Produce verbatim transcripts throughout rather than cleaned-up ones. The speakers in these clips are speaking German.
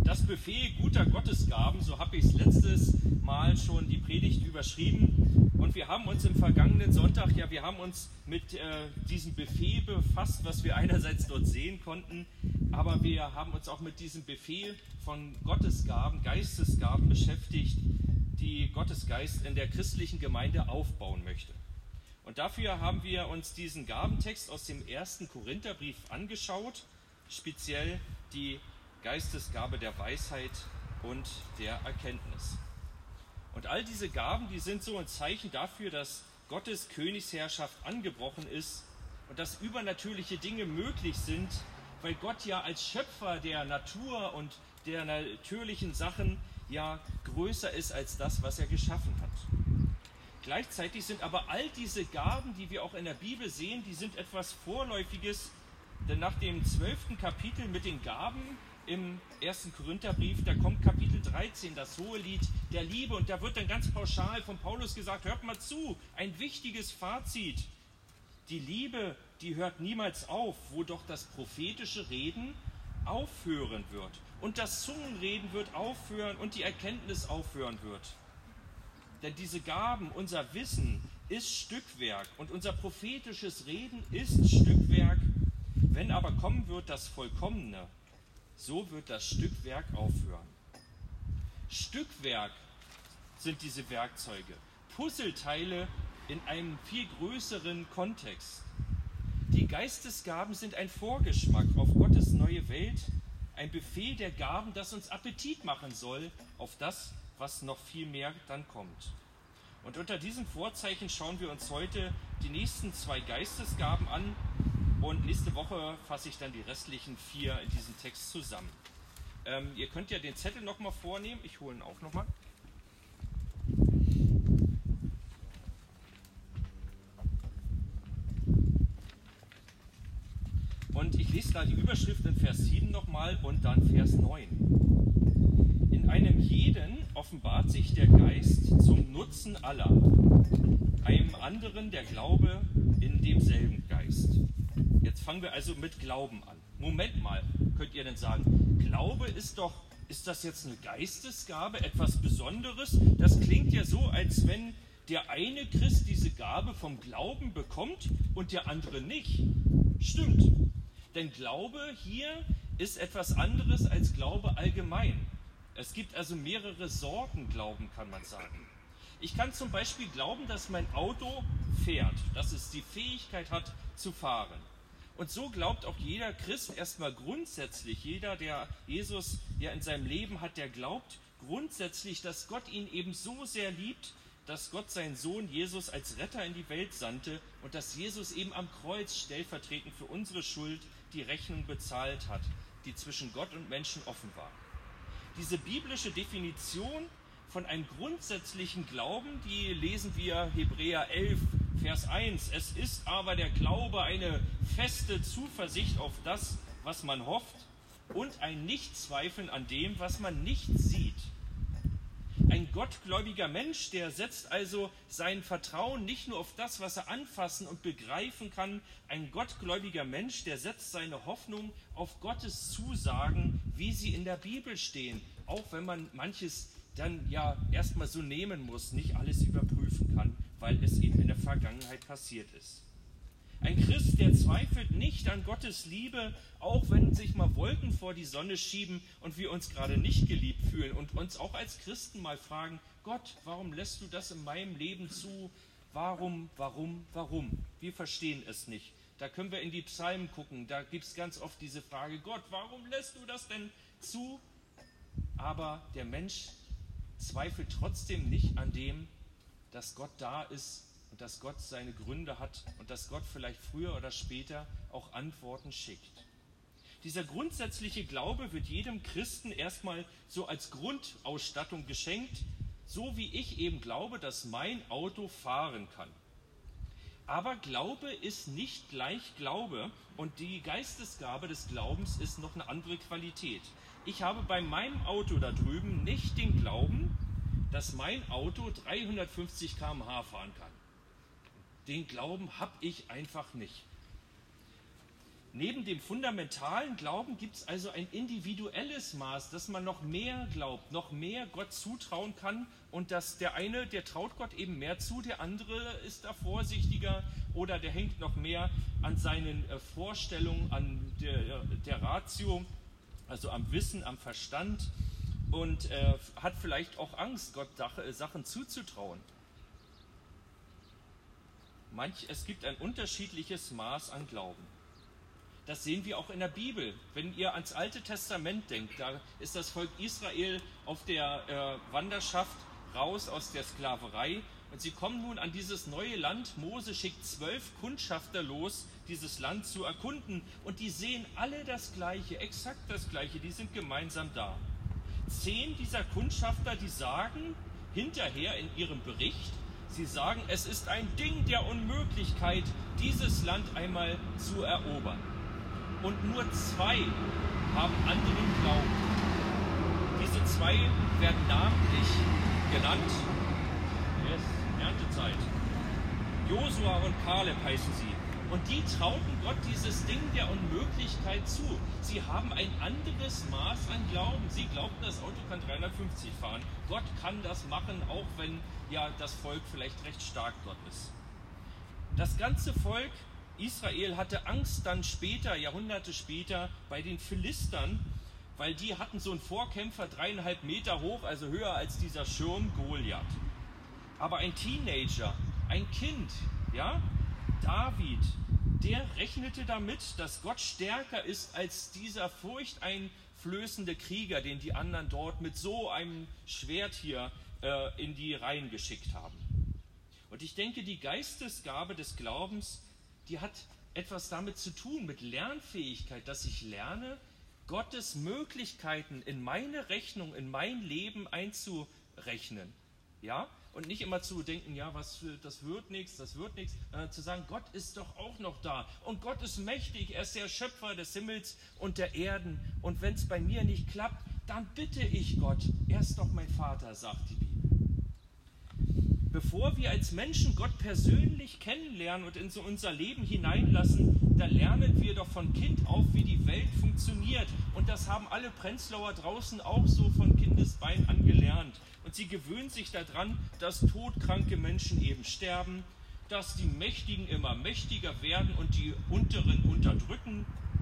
Das Buffet guter Gottesgaben, so habe ich es letztes Mal schon die Predigt überschrieben. Und wir haben uns im vergangenen Sonntag, ja, wir haben uns mit äh, diesem Buffet befasst, was wir einerseits dort sehen konnten, aber wir haben uns auch mit diesem Buffet von Gottesgaben, Geistesgaben beschäftigt, die Gottesgeist in der christlichen Gemeinde aufbauen möchte. Und dafür haben wir uns diesen Gabentext aus dem ersten Korintherbrief angeschaut, speziell die Geistesgabe der Weisheit und der Erkenntnis. Und all diese Gaben, die sind so ein Zeichen dafür, dass Gottes Königsherrschaft angebrochen ist und dass übernatürliche Dinge möglich sind, weil Gott ja als Schöpfer der Natur und der natürlichen Sachen ja größer ist als das, was er geschaffen hat. Gleichzeitig sind aber all diese Gaben, die wir auch in der Bibel sehen, die sind etwas Vorläufiges, denn nach dem zwölften Kapitel mit den Gaben im ersten Korintherbrief, da kommt Kapitel dreizehn, das hohe Lied der Liebe, und da wird dann ganz pauschal von Paulus gesagt, hört mal zu, ein wichtiges Fazit. Die Liebe, die hört niemals auf, wo doch das prophetische Reden aufhören wird und das Zungenreden wird aufhören und die Erkenntnis aufhören wird. Denn diese Gaben, unser Wissen ist Stückwerk und unser prophetisches Reden ist Stückwerk. Wenn aber kommen wird das Vollkommene, so wird das Stückwerk aufhören. Stückwerk sind diese Werkzeuge, Puzzleteile in einem viel größeren Kontext. Die Geistesgaben sind ein Vorgeschmack auf Gottes neue Welt, ein Buffet der Gaben, das uns Appetit machen soll auf das, was noch viel mehr dann kommt. Und unter diesem Vorzeichen schauen wir uns heute die nächsten zwei Geistesgaben an. Und nächste Woche fasse ich dann die restlichen vier in diesem Text zusammen. Ähm, ihr könnt ja den Zettel nochmal vornehmen. Ich hole ihn auch nochmal. Und ich lese da die Überschrift in Vers sieben nochmal und dann Vers neun. In einem jeden offenbart sich der Geist zum Nutzen aller, einem anderen der Glaube in demselben Geist. Jetzt fangen wir also mit Glauben an. Moment mal, könnt ihr denn sagen, Glaube ist doch, ist das jetzt eine Geistesgabe, etwas Besonderes? Das klingt ja so, als wenn der eine Christ diese Gabe vom Glauben bekommt und der andere nicht. Stimmt, denn Glaube hier ist etwas anderes als Glaube allgemein. Es gibt also mehrere Sorten Glauben, kann man sagen. Ich kann zum Beispiel glauben, dass mein Auto fährt, dass es die Fähigkeit hat zu fahren. Und so glaubt auch jeder Christ erstmal grundsätzlich, jeder, der Jesus ja in seinem Leben hat, der glaubt grundsätzlich, dass Gott ihn eben so sehr liebt, dass Gott seinen Sohn Jesus als Retter in die Welt sandte und dass Jesus eben am Kreuz stellvertretend für unsere Schuld die Rechnung bezahlt hat, die zwischen Gott und Menschen offen war. Diese biblische Definition von einem grundsätzlichen Glauben, die lesen wir Hebräer elf, Vers eins. Es ist aber der Glaube eine feste Zuversicht auf das, was man hofft, und ein Nichtzweifeln an dem, was man nicht sieht. Ein gottgläubiger Mensch, der setzt also sein Vertrauen nicht nur auf das, was er anfassen und begreifen kann. Ein gottgläubiger Mensch, der setzt seine Hoffnung auf Gottes Zusagen, wie sie in der Bibel stehen, auch wenn man manches dann ja erstmal so nehmen muss, nicht alles überprüfen kann, weil es eben in der Vergangenheit passiert ist. Ein Christ, der zweifelt nicht an Gottes Liebe, auch wenn sich mal Wolken vor die Sonne schieben und wir uns gerade nicht geliebt fühlen und uns auch als Christen mal fragen, Gott, warum lässt du das in meinem Leben zu? Warum, warum, warum? Wir verstehen es nicht. Da können wir in die Psalmen gucken, da gibt es ganz oft diese Frage, Gott, warum lässt du das denn zu? Aber der Mensch zweifelt trotzdem nicht an dem, dass Gott da ist und dass Gott seine Gründe hat und dass Gott vielleicht früher oder später auch Antworten schickt. Dieser grundsätzliche Glaube wird jedem Christen erstmal so als Grundausstattung geschenkt, so wie ich eben glaube, dass mein Auto fahren kann. Aber Glaube ist nicht gleich Glaube und die Geistesgabe des Glaubens ist noch eine andere Qualität. Ich habe bei meinem Auto da drüben nicht den Glauben, dass mein Auto dreihundertfünfzig Kilometer pro Stunde fahren kann. Den Glauben habe ich einfach nicht. Neben dem fundamentalen Glauben gibt es also ein individuelles Maß, dass man noch mehr glaubt, noch mehr Gott zutrauen kann und dass der eine, der traut Gott eben mehr zu, der andere ist da vorsichtiger oder der hängt noch mehr an seinen äh, Vorstellungen, an der, der Ratio, also am Wissen, am Verstand und äh, hat vielleicht auch Angst, Gott Sachen zuzutrauen. Manch, es gibt ein unterschiedliches Maß an Glauben. Das sehen wir auch in der Bibel. Wenn ihr ans Alte Testament denkt, da ist das Volk Israel auf der äh, Wanderschaft raus aus der Sklaverei und sie kommen nun an dieses neue Land. Mose schickt zwölf Kundschafter los, dieses Land zu erkunden und die sehen alle das Gleiche, exakt das Gleiche, die sind gemeinsam da. Zehn dieser Kundschafter, die sagen hinterher in ihrem Bericht, sie sagen, es ist ein Ding der Unmöglichkeit, dieses Land einmal zu erobern. Und nur zwei haben anderen Glauben. Diese zwei werden namentlich genannt. Yes, Erntezeit. Josua und Kaleb heißen sie. Und die trauten Gott dieses Ding der Unmöglichkeit zu. Sie haben ein anderes Maß an Glauben. Sie glaubten, das Auto kann dreihundertfünfzig fahren. Gott kann das machen, auch wenn ja das Volk vielleicht recht stark dort ist. Das ganze Volk Israel hatte Angst dann später, Jahrhunderte später, bei den Philistern, weil die hatten so einen Vorkämpfer dreieinhalb Meter hoch, also höher als dieser Schirm Goliath. Aber ein Teenager, ein Kind, ja, David, der rechnete damit, dass Gott stärker ist als dieser furchteinflößende Krieger, den die anderen dort mit so einem Schwert hier äh, in die Reihen geschickt haben. Und ich denke, die Geistesgabe des Glaubens, die hat etwas damit zu tun, mit Lernfähigkeit, dass ich lerne, Gottes Möglichkeiten in meine Rechnung, in mein Leben einzurechnen. Ja? Und nicht immer zu denken, ja, was, das wird nichts, das wird nichts, sondern zu sagen, Gott ist doch auch noch da. Und Gott ist mächtig, er ist der Schöpfer des Himmels und der Erden. Und wenn es bei mir nicht klappt, dann bitte ich Gott. Er ist doch mein Vater, sagt die Bibel. Bevor wir als Menschen Gott persönlich kennenlernen und in so unser Leben hineinlassen, da lernen wir doch von Kind auf, wie die Welt funktioniert. Und das haben alle Prenzlauer draußen auch so von Kindesbein an gelernt. Und sie gewöhnen sich daran, dass todkranke Menschen eben sterben, dass die Mächtigen immer mächtiger werden und die Unteren unterdrücken.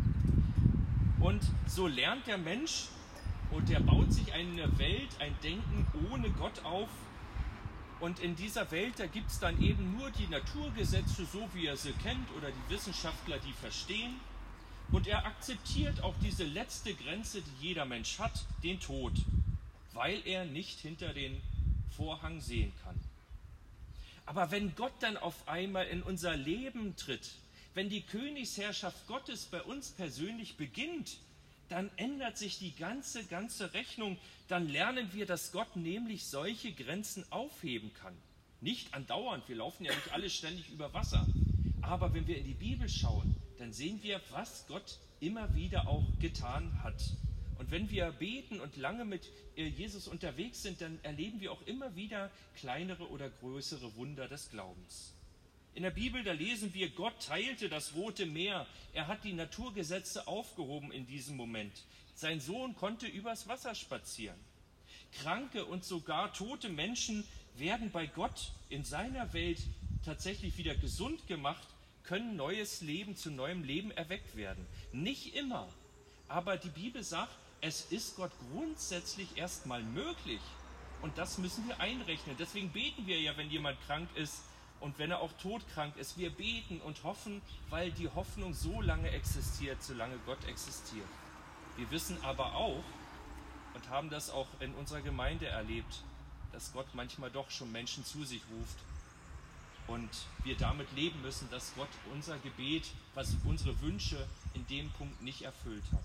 Und so lernt der Mensch und der baut sich eine Welt, ein Denken ohne Gott auf. Und in dieser Welt, da gibt es dann eben nur die Naturgesetze, so wie er sie kennt, oder die Wissenschaftler, die verstehen. Und er akzeptiert auch diese letzte Grenze, die jeder Mensch hat, den Tod, weil er nicht hinter den Vorhang sehen kann. Aber wenn Gott dann auf einmal in unser Leben tritt, wenn die Königsherrschaft Gottes bei uns persönlich beginnt, dann ändert sich die ganze, ganze Rechnung. Dann lernen wir, dass Gott nämlich solche Grenzen aufheben kann. Nicht andauernd, wir laufen ja nicht alle ständig über Wasser. Aber wenn wir in die Bibel schauen, dann sehen wir, was Gott immer wieder auch getan hat. Und wenn wir beten und lange mit Jesus unterwegs sind, dann erleben wir auch immer wieder kleinere oder größere Wunder des Glaubens. In der Bibel, da lesen wir, Gott teilte das Rote Meer. Er hat die Naturgesetze aufgehoben in diesem Moment. Sein Sohn konnte übers Wasser spazieren. Kranke und sogar tote Menschen werden bei Gott in seiner Welt tatsächlich wieder gesund gemacht, können neues Leben zu neuem Leben erweckt werden. Nicht immer, aber die Bibel sagt, es ist Gott grundsätzlich erstmal möglich. Und das müssen wir einrechnen. Deswegen beten wir ja, wenn jemand krank ist, und wenn er auch todkrank ist, wir beten und hoffen, weil die Hoffnung so lange existiert, solange Gott existiert. Wir wissen aber auch und haben das auch in unserer Gemeinde erlebt, dass Gott manchmal doch schon Menschen zu sich ruft und wir damit leben müssen, dass Gott unser Gebet, was unsere Wünsche in dem Punkt nicht erfüllt hat.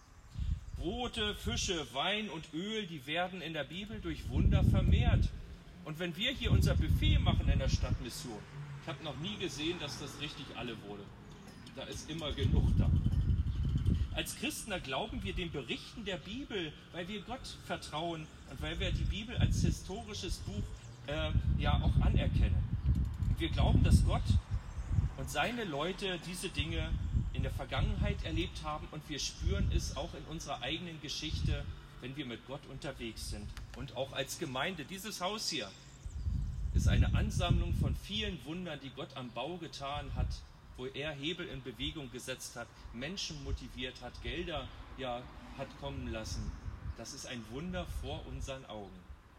Brote, Fische, Wein und Öl, die werden in der Bibel durch Wunder vermehrt. Und wenn wir hier unser Buffet machen in der Stadtmission, ich habe noch nie gesehen, dass das richtig alle wurde. Da ist immer genug da. Als Christen glauben wir den Berichten der Bibel, weil wir Gott vertrauen und weil wir die Bibel als historisches Buch äh, ja auch anerkennen. Und wir glauben, dass Gott und seine Leute diese Dinge in der Vergangenheit erlebt haben und wir spüren es auch in unserer eigenen Geschichte, wenn wir mit Gott unterwegs sind. Und auch als Gemeinde, dieses Haus hier ist eine Ansammlung von vielen Wundern, die Gott am Bau getan hat, wo er Hebel in Bewegung gesetzt hat, Menschen motiviert hat, Gelder ja, hat kommen lassen. Das ist ein Wunder vor unseren Augen.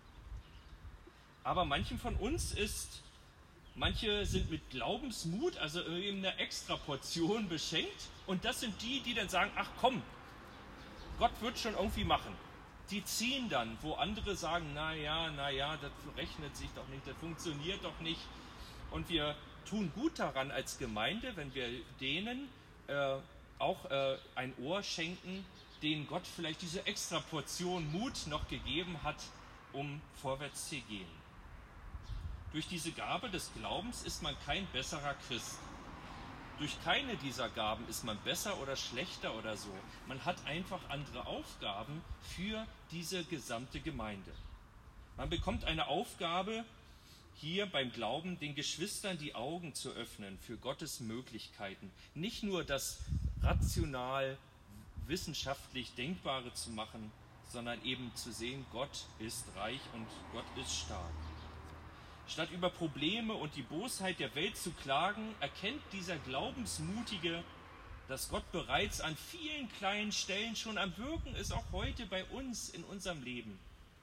Aber manchen von uns ist, manche sind mit Glaubensmut, also eben eine extra Portion beschenkt. Und das sind die, die dann sagen, ach komm, Gott wird schon irgendwie machen. Die ziehen dann, wo andere sagen, na ja, na ja, das rechnet sich doch nicht, das funktioniert doch nicht. Und wir tun gut daran als Gemeinde, wenn wir denen äh, auch äh, ein Ohr schenken, denen Gott vielleicht diese extra Portion Mut noch gegeben hat, um vorwärts zu gehen. Durch diese Gabe des Glaubens ist man kein besserer Christ. Durch keine dieser Gaben ist man besser oder schlechter oder so. Man hat einfach andere Aufgaben für diese gesamte Gemeinde. Man bekommt eine Aufgabe, hier beim Glauben den Geschwistern die Augen zu öffnen für Gottes Möglichkeiten. Nicht nur das rational, wissenschaftlich Denkbare zu machen, sondern eben zu sehen, Gott ist reich und Gott ist stark. Statt über Probleme und die Bosheit der Welt zu klagen, erkennt dieser Glaubensmutige, dass Gott bereits an vielen kleinen Stellen schon am Wirken ist, auch heute bei uns in unserem Leben.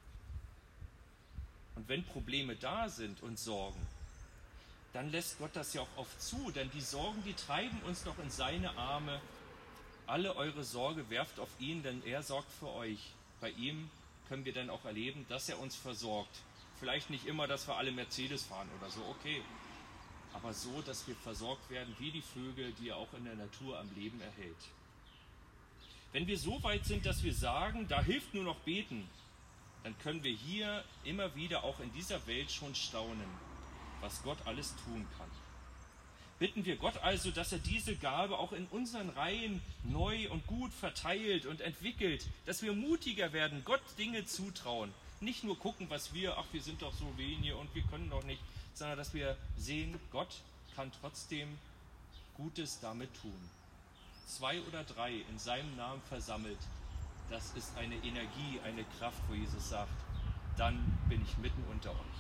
Und wenn Probleme da sind und Sorgen, dann lässt Gott das ja auch oft zu, denn die Sorgen, die treiben uns doch in seine Arme. Alle eure Sorge werft auf ihn, denn er sorgt für euch. Bei ihm können wir dann auch erleben, dass er uns versorgt. Vielleicht nicht immer, dass wir alle Mercedes fahren oder so, okay. Aber so, dass wir versorgt werden wie die Vögel, die er auch in der Natur am Leben erhält. Wenn wir so weit sind, dass wir sagen, da hilft nur noch beten, dann können wir hier immer wieder auch in dieser Welt schon staunen, was Gott alles tun kann. Bitten wir Gott also, dass er diese Gabe auch in unseren Reihen neu und gut verteilt und entwickelt, dass wir mutiger werden, Gott Dinge zutrauen. Nicht nur gucken, was wir, ach, wir sind doch so wenige und wir können doch nicht, sondern dass wir sehen, Gott kann trotzdem Gutes damit tun. Zwei oder drei in seinem Namen versammelt, das ist eine Energie, eine Kraft, wo Jesus sagt, dann bin ich mitten unter euch.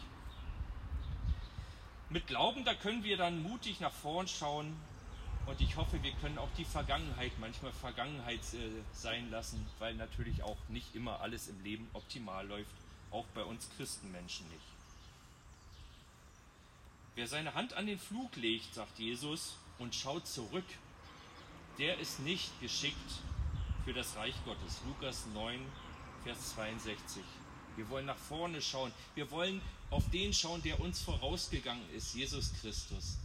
Mit Glauben, da können wir dann mutig nach vorn schauen und ich hoffe, wir können auch die Vergangenheit manchmal Vergangenheit äh, sein lassen, weil natürlich auch nicht immer alles im Leben optimal läuft, auch bei uns Christenmenschen nicht. Wer seine Hand an den Flug legt, sagt Jesus, und schaut zurück, der ist nicht geschickt für das Reich Gottes. Lukas neun, Vers zweiundsechzig. Wir wollen nach vorne schauen. Wir wollen auf den schauen, der uns vorausgegangen ist, Jesus Christus.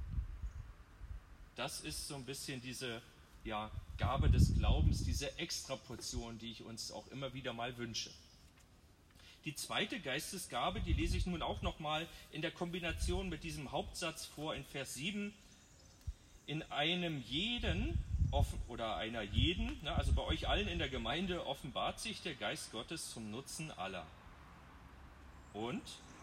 Das ist so ein bisschen diese ja, Gabe des Glaubens, diese Extraportion, die ich uns auch immer wieder mal wünsche. Die zweite Geistesgabe, die lese ich nun auch nochmal in der Kombination mit diesem Hauptsatz vor in Vers sieben. In einem jeden oder einer jeden, also bei euch allen in der Gemeinde, offenbart sich der Geist Gottes zum Nutzen aller. Und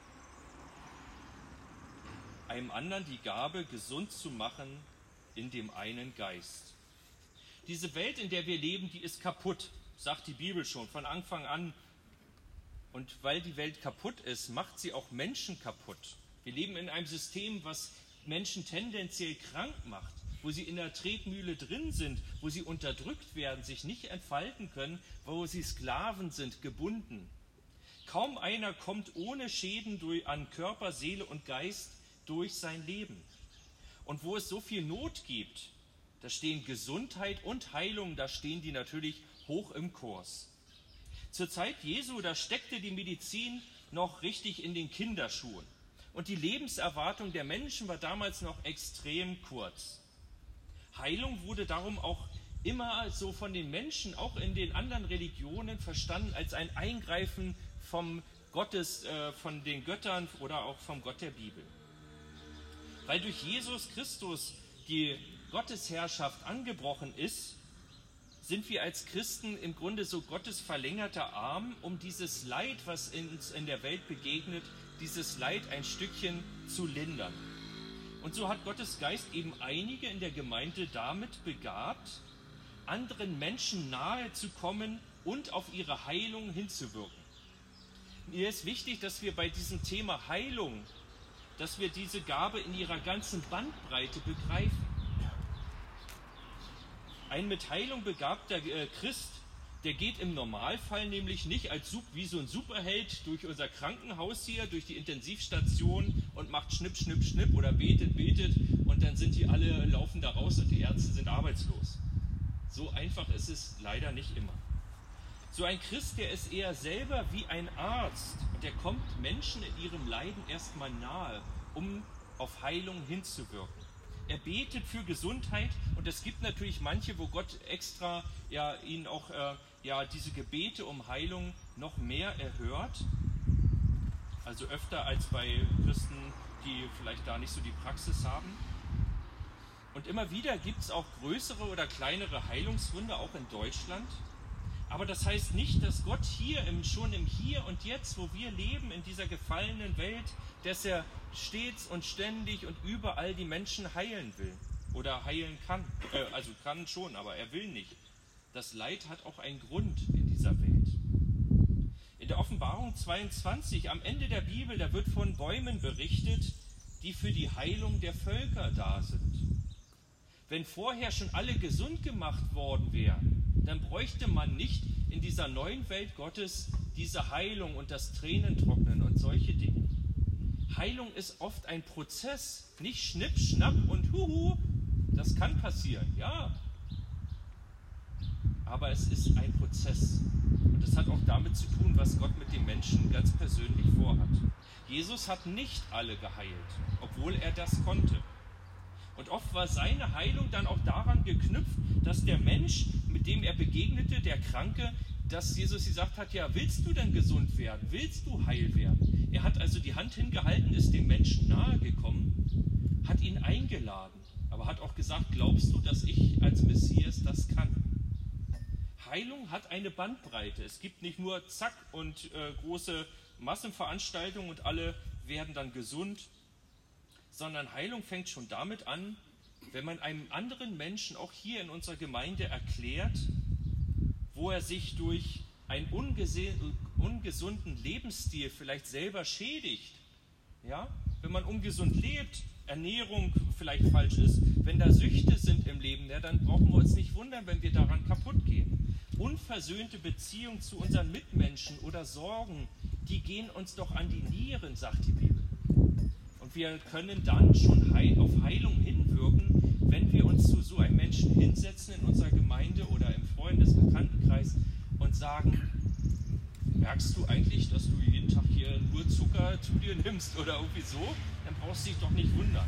einem anderen die Gabe, gesund zu machen in dem einen Geist. Diese Welt, in der wir leben, die ist kaputt, sagt die Bibel schon von Anfang an. Und weil die Welt kaputt ist, macht sie auch Menschen kaputt. Wir leben in einem System, was Menschen tendenziell krank macht, wo sie in der Tretmühle drin sind, wo sie unterdrückt werden, sich nicht entfalten können, wo sie Sklaven sind, gebunden. Kaum einer kommt ohne Schäden durch, an Körper, Seele und Geist durch sein Leben. Und wo es so viel Not gibt, da stehen Gesundheit und Heilung, da stehen die natürlich hoch im Kurs. Zur Zeit Jesu, da steckte die Medizin noch richtig in den Kinderschuhen. Und die Lebenserwartung der Menschen war damals noch extrem kurz. Heilung wurde darum auch immer so von den Menschen, auch in den anderen Religionen, verstanden als ein Eingreifen vom Gottes, äh, von den Göttern oder auch vom Gott der Bibel. Weil durch Jesus Christus die Gottesherrschaft angebrochen ist, sind wir als Christen im Grunde so Gottes verlängerter Arm, um dieses Leid, was uns in der Welt begegnet, dieses Leid ein Stückchen zu lindern. Und so hat Gottes Geist eben einige in der Gemeinde damit begabt, anderen Menschen nahe zu kommen und auf ihre Heilung hinzuwirken. Mir ist wichtig, dass wir bei diesem Thema Heilung, dass wir diese Gabe in ihrer ganzen Bandbreite begreifen. Ein mit Heilung begabter äh, Christ, der geht im Normalfall nämlich nicht als wie so ein Superheld durch unser Krankenhaus hier, durch die Intensivstation und macht Schnipp, Schnipp, Schnipp oder betet, betet und dann sind die alle, laufen da raus und die Ärzte sind arbeitslos. So einfach ist es leider nicht immer. So ein Christ, der ist eher selber wie ein Arzt und der kommt Menschen in ihrem Leiden erstmal nahe, um auf Heilung hinzuwirken. Er betet für Gesundheit und es gibt natürlich manche, wo Gott extra ja, ihnen auch äh, ja, diese Gebete um Heilung noch mehr erhört. Also öfter als bei Christen, die vielleicht da nicht so die Praxis haben. Und immer wieder gibt es auch größere oder kleinere Heilungswunder, auch in Deutschland. Aber das heißt nicht, dass Gott hier im, schon im Hier und Jetzt, wo wir leben, in dieser gefallenen Welt, dass er stets und ständig und überall die Menschen heilen will oder heilen kann. Äh, also kann schon, aber er will nicht. Das Leid hat auch einen Grund in dieser Welt. In der Offenbarung zweiundzwanzig, am Ende der Bibel, da wird von Bäumen berichtet, die für die Heilung der Völker da sind. Wenn vorher schon alle gesund gemacht worden wären, dann bräuchte man nicht in dieser neuen Welt Gottes diese Heilung und das Tränentrocknen und solche Dinge. Heilung ist oft ein Prozess, nicht Schnipp, Schnapp und Huhu. Das kann passieren, ja. Aber es ist ein Prozess. Und es hat auch damit zu tun, was Gott mit dem Menschen ganz persönlich vorhat. Jesus hat nicht alle geheilt, obwohl er das konnte. Und oft war seine Heilung dann auch daran geknüpft, dass der Mensch, mit dem er begegnete, der Kranke, dass Jesus gesagt hat, ja, willst du denn gesund werden? Willst du heil werden? Er hat also die Hand hingehalten, ist dem Menschen nahe gekommen, hat ihn eingeladen, aber hat auch gesagt, glaubst du, dass ich als Messias das kann? Heilung hat eine Bandbreite. Es gibt nicht nur zack und äh, große Massenveranstaltungen und alle werden dann gesund, sondern Heilung fängt schon damit an, wenn man einem anderen Menschen auch hier in unserer Gemeinde erklärt, wo er sich durch einen ungesunden Lebensstil vielleicht selber schädigt. Ja? Wenn man ungesund lebt, Ernährung vielleicht falsch ist, wenn da Süchte sind im Leben, ja, dann brauchen wir uns nicht wundern, wenn wir daran kaputt gehen. Unversöhnte Beziehungen zu unseren Mitmenschen oder Sorgen, die gehen uns doch an die Nieren, sagt die Bibel. Und wir können dann schon heil, auf Heilung hinwirken, wenn wir uns zu so einem Menschen hinsetzen in unserer Gemeinde oder im Freundes-, Bekanntenkreis und sagen, merkst du eigentlich, dass du jeden Tag hier nur Zucker zu dir nimmst oder irgendwie so? Dann brauchst du dich doch nicht wundern.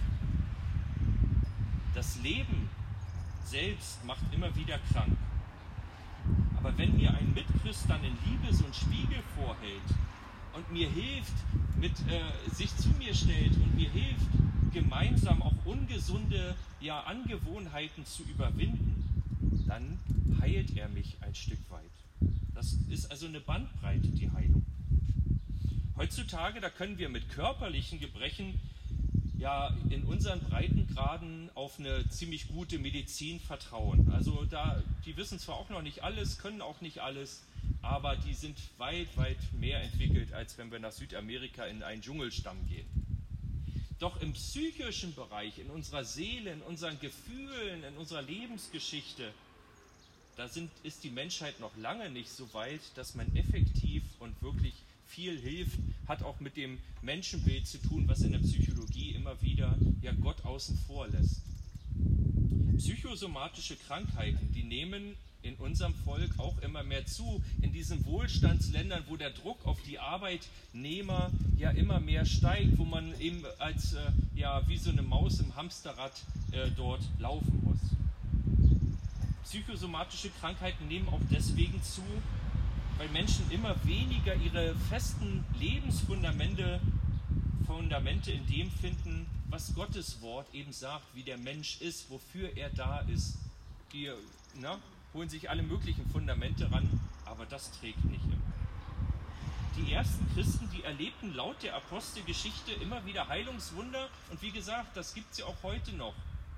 Das Leben selbst macht immer wieder krank. Aber wenn mir ein Mitchrist dann in Liebe so einen Spiegel vorhält und mir hilft, mit, äh, sich zu mir stellt und mir hilft, gemeinsam auch ungesunde ja, Angewohnheiten zu überwinden, dann heilt er mich ein Stück weit. Das ist also eine Bandbreite, die Heilung. Heutzutage, da können wir mit körperlichen Gebrechen ja in unseren Breitengraden auf eine ziemlich gute Medizin vertrauen. Also da, die wissen zwar auch noch nicht alles, können auch nicht alles, aber die sind weit, weit mehr entwickelt, als wenn wir nach Südamerika in einen Dschungelstamm gehen. Doch im psychischen Bereich, in unserer Seele, in unseren Gefühlen, in unserer Lebensgeschichte, da sind, ist die Menschheit noch lange nicht so weit, dass man effektiv und wirklich viel hilft, hat auch mit dem Menschenbild zu tun, was in der Psychologie immer wieder ja Gott außen vor lässt. Psychosomatische Krankheiten, die nehmen in unserem Volk auch immer mehr zu, in diesen Wohlstandsländern, wo der Druck auf die Arbeitnehmer ja immer mehr steigt, wo man eben als äh, ja wie so eine Maus im Hamsterrad äh, dort laufen muss. Psychosomatische Krankheiten nehmen auch deswegen zu, weil Menschen immer weniger ihre festen Lebensfundamente Fundamente in dem finden, was Gottes Wort eben sagt, wie der Mensch ist, wofür er da ist. Die na, holen sich alle möglichen Fundamente ran, aber das trägt nicht immer. die ersten Christen, die erlebten laut der Apostelgeschichte immer wieder Heilungswunder. Und wie gesagt, das gibt es ja auch heute noch.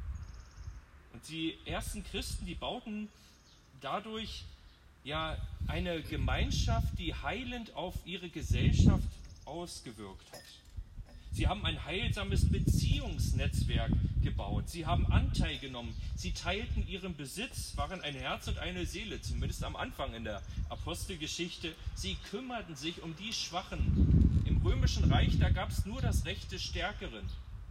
Und die ersten Christen, die bauten dadurch ja eine Gemeinschaft, die heilend auf ihre Gesellschaft ausgewirkt hat. Sie haben ein heilsames Beziehungsnetzwerk gebaut. Sie haben Anteil genommen. Sie teilten ihren Besitz, waren ein Herz und eine Seele, zumindest am Anfang in der Apostelgeschichte. Sie kümmerten sich um die Schwachen. Im Römischen Reich, da gab es nur das Recht des Stärkeren.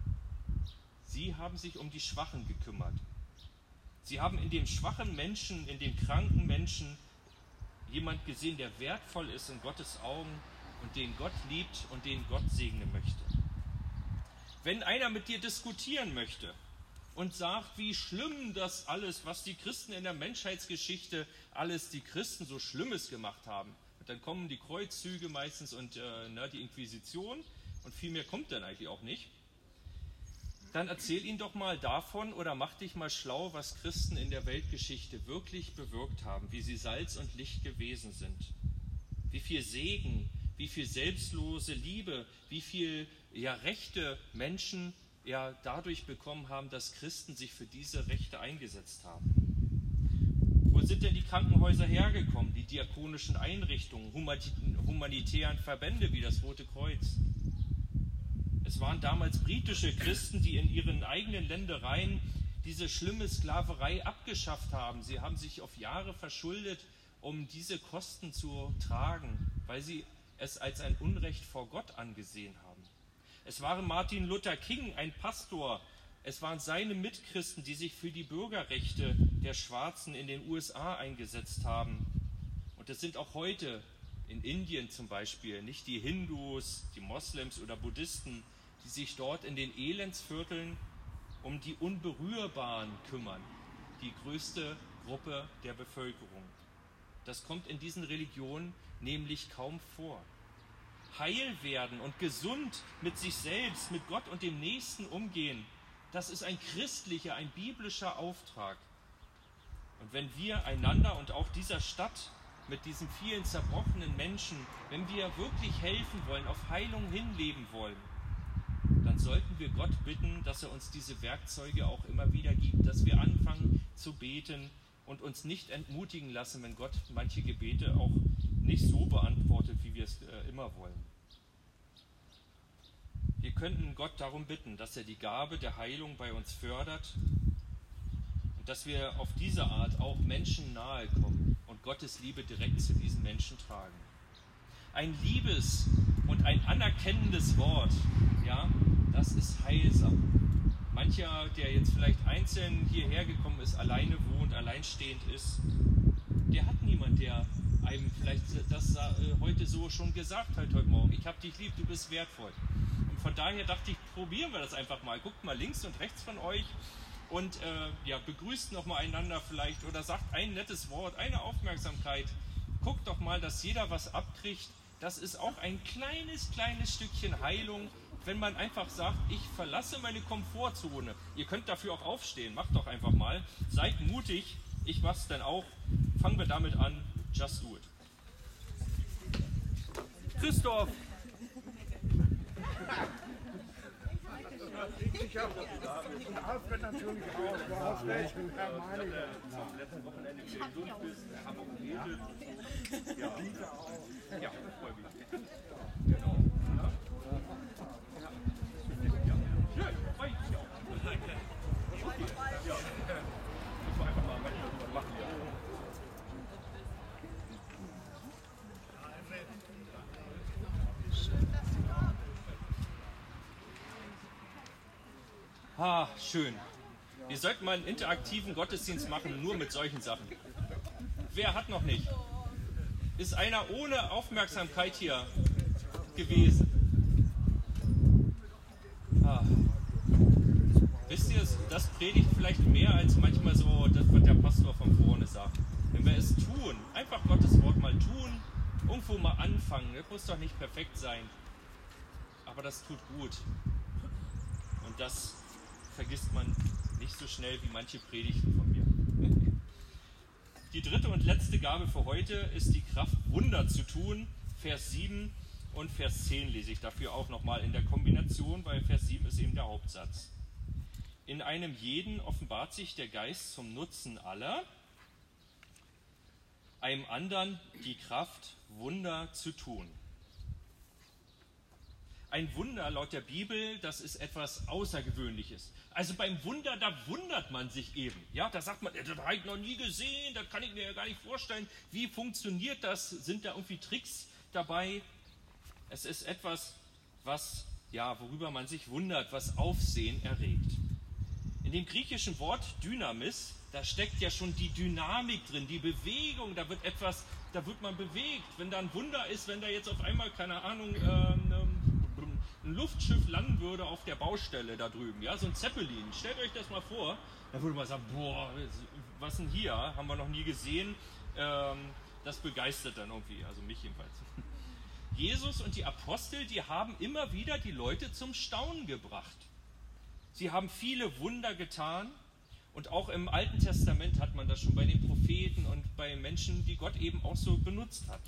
Sie haben sich um die Schwachen gekümmert. Sie haben in dem schwachen Menschen, in dem kranken Menschen jemand gesehen, der wertvoll ist in Gottes Augen und den Gott liebt und den Gott segnen möchte. Wenn einer mit dir diskutieren möchte und sagt, wie schlimm das alles, was die Christen in der Menschheitsgeschichte alles die Christen so Schlimmes gemacht haben, und dann kommen die Kreuzzüge meistens und äh, na, die Inquisition und viel mehr kommt dann eigentlich auch nicht, dann erzähl ihn doch mal davon oder mach dich mal schlau, was Christen in der Weltgeschichte wirklich bewirkt haben, wie sie Salz und Licht gewesen sind, wie viel Segen, wie viel selbstlose Liebe, wie viel ja, Rechte Menschen ja, dadurch bekommen haben, dass Christen sich für diese Rechte eingesetzt haben. Wo sind denn die Krankenhäuser hergekommen, die diakonischen Einrichtungen, humanitären Verbände wie das Rote Kreuz? Es waren damals britische Christen, die in ihren eigenen Ländereien diese schlimme Sklaverei abgeschafft haben. Sie haben sich auf Jahre verschuldet, um diese Kosten zu tragen, weil sie es als ein Unrecht vor Gott angesehen haben. Es waren Martin Luther King, ein Pastor, es waren seine Mitchristen, die sich für die Bürgerrechte der Schwarzen in den U S A eingesetzt haben. Und es sind auch heute in Indien zum Beispiel nicht die Hindus, die Moslems oder Buddhisten, die sich dort in den Elendsvierteln um die Unberührbaren kümmern, die größte Gruppe der Bevölkerung. Das kommt in diesen Religionen nämlich kaum vor. Heil werden und gesund mit sich selbst, mit Gott und dem Nächsten umgehen, das ist ein christlicher, ein biblischer Auftrag. Und wenn wir einander und auch dieser Stadt mit diesen vielen zerbrochenen Menschen, wenn wir wirklich helfen wollen, auf Heilung hinleben wollen, dann sollten wir Gott bitten, dass er uns diese Werkzeuge auch immer wieder gibt, dass wir anfangen zu beten und uns nicht entmutigen lassen, wenn Gott manche Gebete auch nicht so beantwortet, wie wir es äh, immer wollen. Wir könnten Gott darum bitten, dass er die Gabe der Heilung bei uns fördert und dass wir auf diese Art auch Menschen nahe kommen und Gottes Liebe direkt zu diesen Menschen tragen. Ein liebes und ein anerkennendes Wort, ja, das ist heilsam. Mancher, der jetzt vielleicht einzeln hierher gekommen ist, alleine wohnt, alleinstehend ist, der hat niemand, der einem vielleicht das heute so schon gesagt hat, heute Morgen. Ich habe dich lieb, du bist wertvoll. Und von daher dachte ich, probieren wir das einfach mal. Guckt mal links und rechts von euch und äh, ja, begrüßt nochmal einander vielleicht oder sagt ein nettes Wort, eine Aufmerksamkeit. Guckt doch mal, dass jeder was abkriegt. Das ist auch ein kleines, kleines Stückchen Heilung, wenn man einfach sagt, ich verlasse meine Komfortzone. Ihr könnt dafür auch aufstehen, macht doch einfach mal. Seid mutig, ich mach's dann auch. Fangen wir damit an, just do it. Christoph! Ich habe Alfred natürlich auch, du hast recht mit Herrn Meininger. Am letzten Wochenende gesund bist, haben auch geredet. Ja, ja, freue mich. Genau. Ja. Ja, freue ich mich auch. Danke. Okay. Ja. Müssen wir einfach mal manchmal drüber machen, ja. Ah, schön. Wir sollten mal einen interaktiven Gottesdienst machen, nur mit solchen Sachen. Wer hat noch nicht? Ist einer ohne Aufmerksamkeit hier gewesen? Ah. Wisst ihr, das predigt vielleicht mehr als manchmal so das, was der Pastor von vorne sagt. Wenn wir es tun, einfach Gottes Wort mal tun, irgendwo mal anfangen. Das muss doch nicht perfekt sein. Aber das tut gut. Und das vergisst man nicht so schnell wie manche Predigten von mir. Die dritte und letzte Gabe für heute ist die Kraft, Wunder zu tun. Vers sieben und Vers zehn lese ich dafür auch nochmal in der Kombination, weil Vers sieben ist eben der Hauptsatz. In einem jeden offenbart sich der Geist zum Nutzen aller, einem anderen die Kraft, Wunder zu tun. Ein Wunder laut der Bibel, das ist etwas Außergewöhnliches. Also beim Wunder, da wundert man sich eben. Ja, da sagt man, das habe ich noch nie gesehen, das kann ich mir ja gar nicht vorstellen. Wie funktioniert das? Sind da irgendwie Tricks dabei? Es ist etwas, was, ja, worüber man sich wundert, was Aufsehen erregt. In dem griechischen Wort Dynamis, da steckt ja schon die Dynamik drin, die Bewegung, da wird etwas, da wird man bewegt. Wenn da ein Wunder ist, wenn da jetzt auf einmal, keine Ahnung, ähm, ein Luftschiff landen würde auf der Baustelle da drüben, ja, so ein Zeppelin, stellt euch das mal vor, da würde man sagen, boah, was denn hier, haben wir noch nie gesehen, ähm, das begeistert dann irgendwie, also mich jedenfalls. Jesus und die Apostel, die haben immer wieder die Leute zum Staunen gebracht. Sie haben viele Wunder getan und auch im Alten Testament hat man das schon bei den Propheten und bei Menschen, die Gott eben auch so benutzt hat.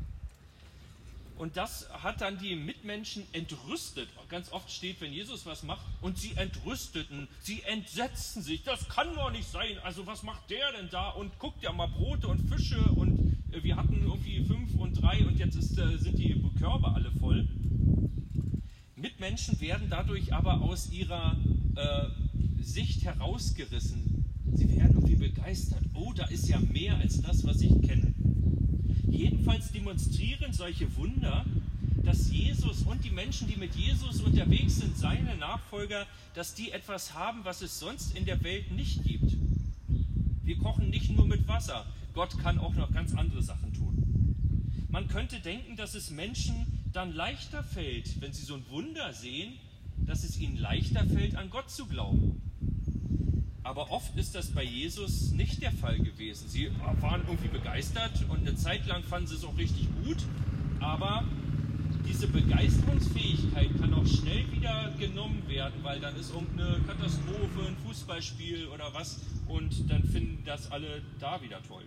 Und das hat dann die Mitmenschen entrüstet. Ganz oft steht, wenn Jesus was macht, und sie entrüsteten, sie entsetzten sich. Das kann doch nicht sein. Also was macht der denn da? Und guckt ja mal, Brote und Fische und äh, wir hatten irgendwie fünf und drei und jetzt ist, äh, sind die Körbe alle voll. Mitmenschen werden dadurch aber aus ihrer äh, Sicht herausgerissen. Sie werden irgendwie begeistert. Oh, da ist ja mehr als das, was ich kenne. Jedenfalls demonstrieren solche Wunder, dass Jesus und die Menschen, die mit Jesus unterwegs sind, seine Nachfolger, dass die etwas haben, was es sonst in der Welt nicht gibt. Wir kochen nicht nur mit Wasser. Gott kann auch noch ganz andere Sachen tun. Man könnte denken, dass es Menschen dann leichter fällt, wenn sie so ein Wunder sehen, dass es ihnen leichter fällt, an Gott zu glauben. Aber oft ist das bei Jesus nicht der Fall gewesen. Sie waren irgendwie begeistert und eine Zeit lang fanden sie es auch richtig gut. Aber diese Begeisterungsfähigkeit kann auch schnell wieder genommen werden, weil dann ist irgendeine Katastrophe, ein Fußballspiel oder was und dann finden das alle da wieder toll.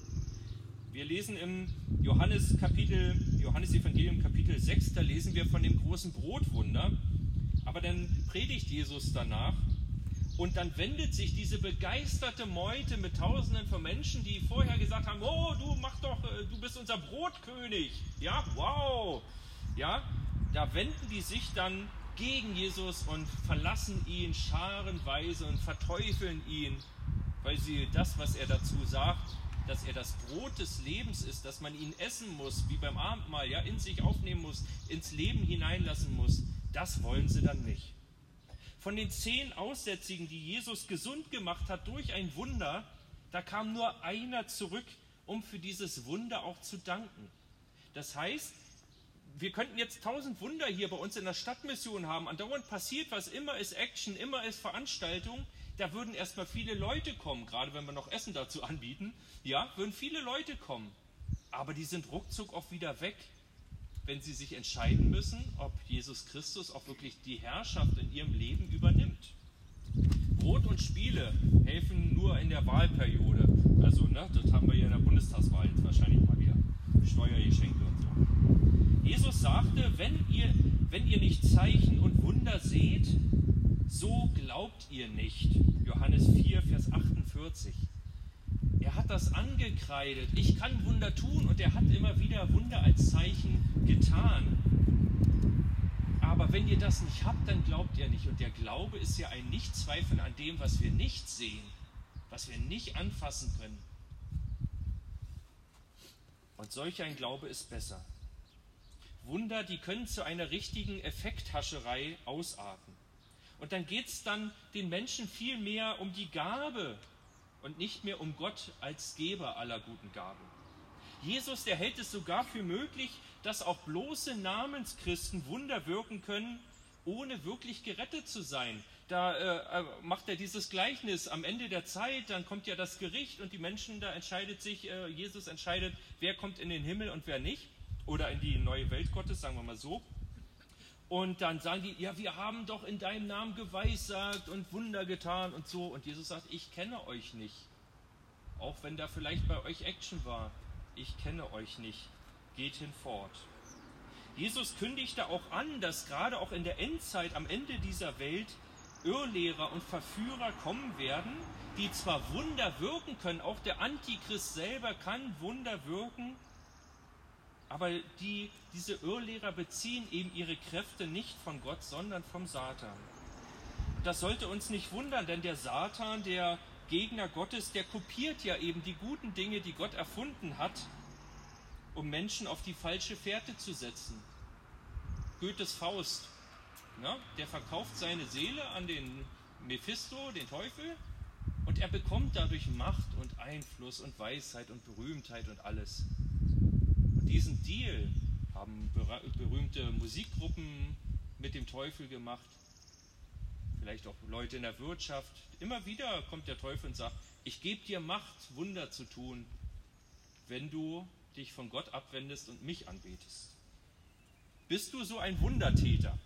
Wir lesen im Johannes Kapitel, Johannes Evangelium Kapitel sechs, da lesen wir von dem großen Brotwunder. Aber dann predigt Jesus danach. Und dann wendet sich diese begeisterte Meute mit Tausenden von Menschen, die vorher gesagt haben, oh, du mach doch, du bist unser Brotkönig. Ja, wow. Ja, da wenden die sich dann gegen Jesus und verlassen ihn scharenweise und verteufeln ihn, weil sie das, was er dazu sagt, dass er das Brot des Lebens ist, dass man ihn essen muss, wie beim Abendmahl, ja, in sich aufnehmen muss, ins Leben hineinlassen muss, das wollen sie dann nicht. Von den zehn Aussätzigen, die Jesus gesund gemacht hat durch ein Wunder, da kam nur einer zurück, um für dieses Wunder auch zu danken. Das heißt, wir könnten jetzt tausend Wunder hier bei uns in der Stadtmission haben. Andauernd passiert was, immer ist Action, immer ist Veranstaltung. Da würden erstmal viele Leute kommen, gerade wenn wir noch Essen dazu anbieten. Ja, würden viele Leute kommen. Aber die sind ruckzuck auch wieder weg, wenn sie sich entscheiden müssen, ob Jesus Christus auch wirklich die Herrschaft in ihrem Leben übernimmt. Brot und Spiele helfen nur in der Wahlperiode. Also, ne, das haben wir ja in der Bundestagswahl jetzt wahrscheinlich mal wieder. Steuergeschenke und so. Jesus sagte, wenn ihr, wenn ihr nicht Zeichen und Wunder seht, so glaubt ihr nicht. Johannes vier, Vers achtundvierzig. Er hat das angekreidet. Ich kann Wunder tun und er hat immer wieder Wunder als Zeichen getan. Aber wenn ihr das nicht habt, dann glaubt ihr nicht. Und der Glaube ist ja ein Nichtzweifeln an dem, was wir nicht sehen, was wir nicht anfassen können. Und solch ein Glaube ist besser. Wunder, die können zu einer richtigen Effekthascherei ausarten. Und dann geht es dann den Menschen viel mehr um die Gabe und nicht mehr um Gott als Geber aller guten Gaben. Jesus, der hält es sogar für möglich, dass auch bloße Namenschristen Wunder wirken können, ohne wirklich gerettet zu sein. Da äh, macht er dieses Gleichnis am Ende der Zeit, dann kommt ja das Gericht und die Menschen, da entscheidet sich, äh, Jesus entscheidet, wer kommt in den Himmel und wer nicht. Oder in die neue Welt Gottes, sagen wir mal so. Und dann sagen die, ja, wir haben doch in deinem Namen geweissagt und Wunder getan und so. Und Jesus sagt, ich kenne euch nicht. Auch wenn da vielleicht bei euch Action war. Ich kenne euch nicht. Geht hinfort. Jesus kündigte auch an, dass gerade auch in der Endzeit, am Ende dieser Welt, Irrlehrer und Verführer kommen werden, die zwar Wunder wirken können, auch der Antichrist selber kann Wunder wirken, aber die, diese Irrlehrer beziehen eben ihre Kräfte nicht von Gott, sondern vom Satan. Das sollte uns nicht wundern, denn der Satan, der Gegner Gottes, der kopiert ja eben die guten Dinge, die Gott erfunden hat, um Menschen auf die falsche Fährte zu setzen. Goethes Faust, ja, der verkauft seine Seele an den Mephisto, den Teufel, und er bekommt dadurch Macht und Einfluss und Weisheit und Berühmtheit und alles. Und diesen Deal haben berühmte Musikgruppen mit dem Teufel gemacht, vielleicht auch Leute in der Wirtschaft. Immer wieder kommt der Teufel und sagt, ich gebe dir Macht, Wunder zu tun, wenn du dich von Gott abwendest und mich anbetest. Bist du so ein Wundertäter?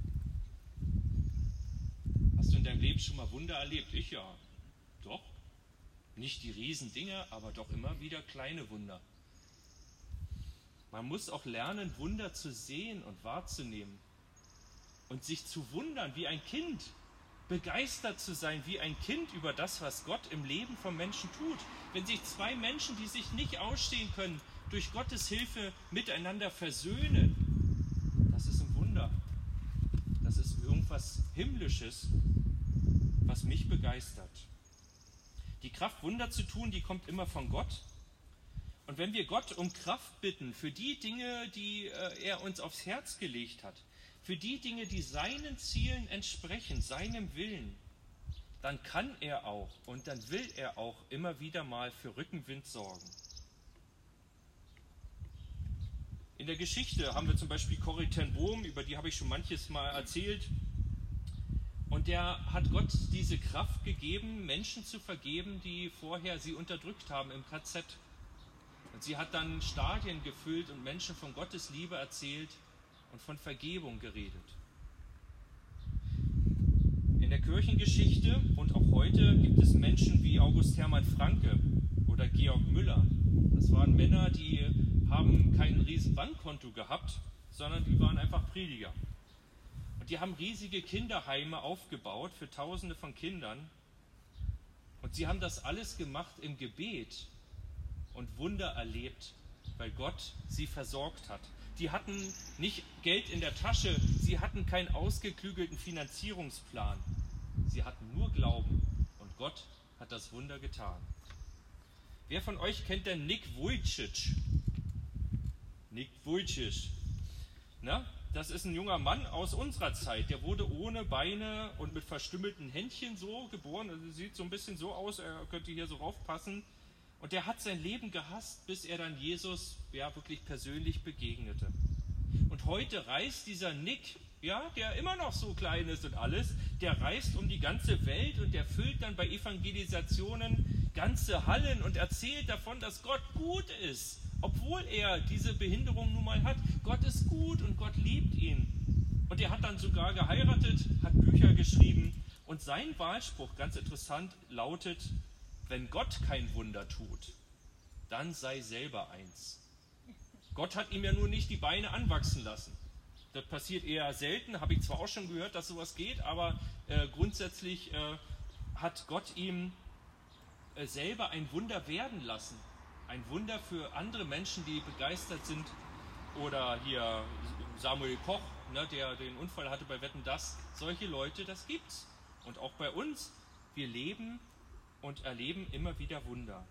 Hast du in deinem Leben schon mal Wunder erlebt? Ich ja. Doch. Nicht die Riesendinge, aber doch immer wieder kleine Wunder. Man muss auch lernen, Wunder zu sehen und wahrzunehmen und sich zu wundern, wie ein Kind, begeistert zu sein, wie ein Kind über das, was Gott im Leben von Menschen tut. Wenn sich zwei Menschen, die sich nicht ausstehen können, durch Gottes Hilfe miteinander versöhnen, das ist ein Wunder. Das ist irgendwas Himmlisches, was mich begeistert. Die Kraft, Wunder zu tun, die kommt immer von Gott. Und wenn wir Gott um Kraft bitten für die Dinge, die äh, er uns aufs Herz gelegt hat, für die Dinge, die seinen Zielen entsprechen, seinem Willen, dann kann er auch und dann will er auch immer wieder mal für Rückenwind sorgen. In der Geschichte haben wir zum Beispiel Corrie ten Boom, über die habe ich schon manches Mal erzählt. Und der hat Gott diese Kraft gegeben, Menschen zu vergeben, die vorher sie unterdrückt haben im K Z. Und sie hat dann Stadien gefüllt und Menschen von Gottes Liebe erzählt und von Vergebung geredet. In der Kirchengeschichte und auch heute gibt es Menschen wie August Hermann Francke oder Georg Müller. Das waren Männer, die haben kein riesen Bankkonto gehabt, sondern die waren einfach Prediger. Und die haben riesige Kinderheime aufgebaut für Tausende von Kindern. Und sie haben das alles gemacht im Gebet und Wunder erlebt, weil Gott sie versorgt hat. Die hatten nicht Geld in der Tasche, sie hatten keinen ausgeklügelten Finanzierungsplan. Sie hatten nur Glauben und Gott hat das Wunder getan. Wer von euch kennt denn Nick Vujicic? Nick Vujicic. Na, das ist ein junger Mann aus unserer Zeit. Der wurde ohne Beine und mit verstümmelten Händchen so geboren. Also sieht so ein bisschen so aus, er könnte hier so raufpassen. Und der hat sein Leben gehasst, bis er dann Jesus ja wirklich persönlich begegnete. Und heute reist dieser Nick, ja, der immer noch so klein ist und alles, der reist um die ganze Welt und der füllt dann bei Evangelisationen ganze Hallen und erzählt davon, dass Gott gut ist, obwohl er diese Behinderung nun mal hat. Gott ist gut und Gott liebt ihn. Und er hat dann sogar geheiratet, hat Bücher geschrieben und sein Wahlspruch, ganz interessant, lautet: Wenn Gott kein Wunder tut, dann sei selber eins. Gott hat ihm ja nur nicht die Beine anwachsen lassen. Das passiert eher selten, habe ich zwar auch schon gehört, dass sowas geht, aber äh, grundsätzlich äh, hat Gott ihm äh, selber ein Wunder werden lassen. Ein Wunder für andere Menschen, die begeistert sind. Oder hier Samuel Koch, ne, der den Unfall hatte bei Wetten, dass. Solche Leute, das gibt's. Und auch bei uns, wir leben und erleben immer wieder Wunder.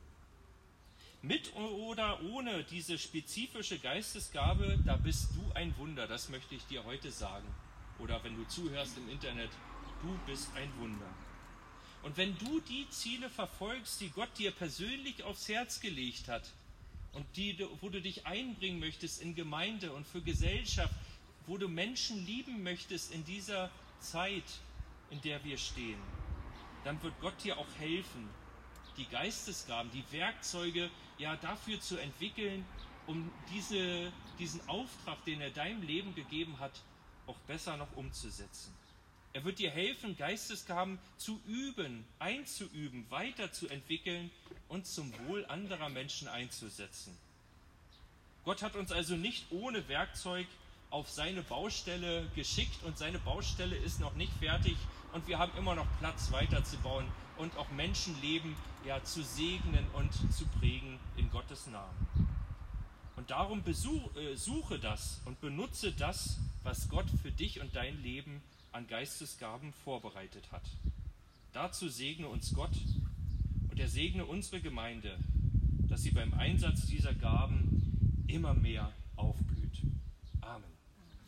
Mit oder ohne diese spezifische Geistesgabe, da bist du ein Wunder, das möchte ich dir heute sagen. Oder wenn du zuhörst im Internet, du bist ein Wunder. Und wenn du die Ziele verfolgst, die Gott dir persönlich aufs Herz gelegt hat und die, wo du dich einbringen möchtest in Gemeinde und für Gesellschaft, wo du Menschen lieben möchtest in dieser Zeit, in der wir stehen, dann wird Gott dir auch helfen, die Geistesgaben, die Werkzeuge ja dafür zu entwickeln, um diese, diesen Auftrag, den er deinem Leben gegeben hat, auch besser noch umzusetzen. Er wird dir helfen, Geistesgaben zu üben, einzuüben, weiterzuentwickeln und zum Wohl anderer Menschen einzusetzen. Gott hat uns also nicht ohne Werkzeug auf seine Baustelle geschickt und seine Baustelle ist noch nicht fertig und wir haben immer noch Platz weiterzubauen und auch Menschenleben ja, zu segnen und zu prägen in Gottes Namen. Und darum besuch, äh, suche das und benutze das, was Gott für dich und dein Leben an Geistesgaben vorbereitet hat. Dazu segne uns Gott und er segne unsere Gemeinde, dass sie beim Einsatz dieser Gaben immer mehr aufblüht. Amen.